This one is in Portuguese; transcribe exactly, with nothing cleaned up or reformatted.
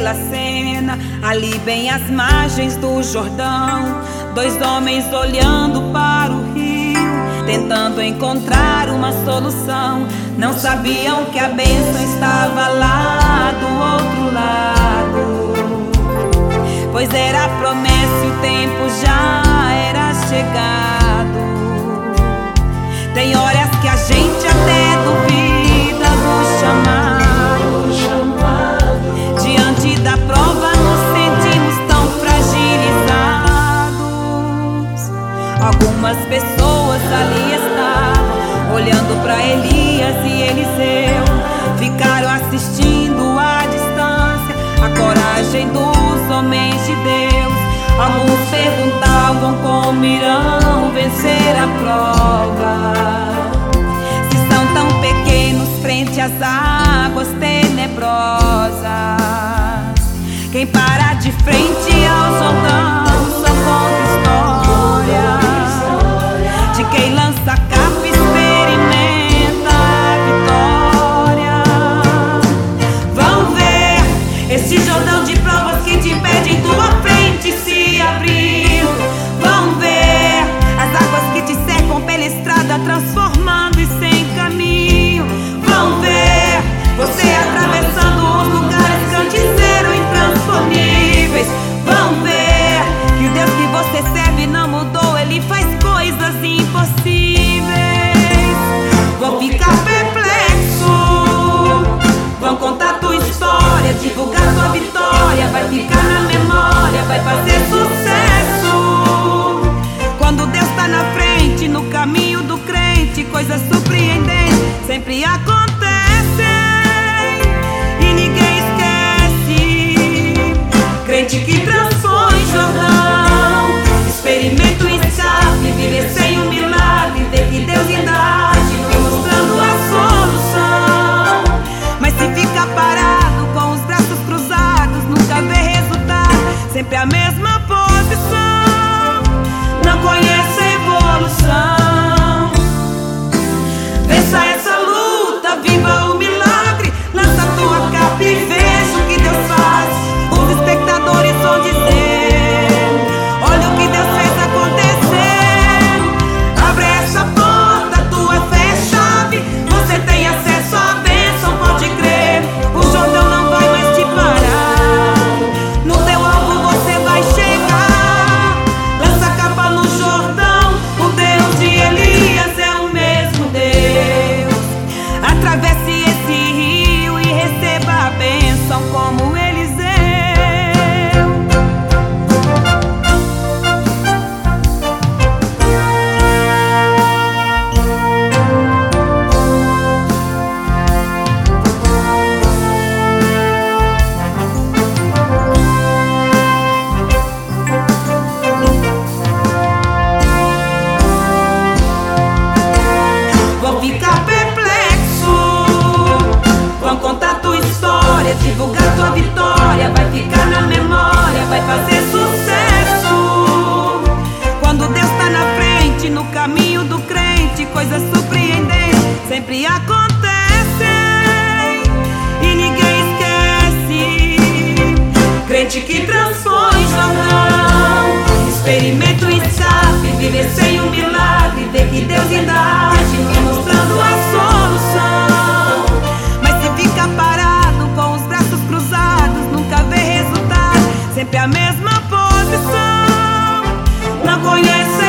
aquela cena, ali bem às margens do Jordão. Dois homens olhando para o rio, tentando encontrar uma solução. Não sabiam que a bênção estava lá do outro lado, pois era a promessa e o tempo já era chegado. Tem horas que a gente até duvida do chamado. Diante da prova nos sentimos tão fragilizados. Algumas pessoas ali estavam olhando para Elias e Eliseu, ficaram assistindo à distância a coragem dos homens de Deus. Alguns perguntavam como irão vencer a prova, se são tão pequenos frente às águas tenebrosas. Quem para de frente ao Jordão só conta história de quem lança a capa e experimenta a vitória. Vão ver esse Jordão de provas que te impede em tua frente se abrir. Vão ver as águas que te cercam pela estrada, transformando e sem caminho. Vão ver você atravessando os lugares que antes eram intransponíveis. Vão ver que o Deus que você serve não mudou, Ele faz coisas impossíveis. Vão ficar perplexos, vão contar tua história, divulgar tua vitória, vai ficar na memória, vai fazer sucesso. Quando Deus tá na frente, no caminho do crente, coisas surpreendentes sempre acontecem e ninguém esquece. Crente que transpõe Jordão, experimenta o escape, viver sem um milagre, ver que Deus ainda age, vem mostrando a solução. Mas se fica parado com os braços cruzados, nunca vê resultado, sempre a mesma posição, não conhece a evolução. Vença essa luta, viva o milagre, lança a tua capa e veja o que Deus faz. Os espectadores vão dizer: olha o que Deus fez acontecer. Abre essa porta, tua fé é chave, você tem acesso à bênção, pode crer. O Jordão não vai mais te parar, no teu alvo você vai chegar. Lança a capa no Jordão, o Deus de Elias é o mesmo Deus. Atravesse esse rio e receba a bênção como Eliseu. Vão ficar perplexos, vão contar tua história, divulgar tua vitória, vai ficar na memória, vai fazer sucesso. Quando Deus tá na frente, no caminho do crente, coisas surpreendentes sempre acontecem e ninguém esquece. Crente que transpõe Jordão, experimenta o escape, viver sem um milagre, ver que Deus ainda age, vem mostrando a solução. Mas se fica parado com os braços cruzados, nunca vê resultado, sempre a mesma posição, não conhece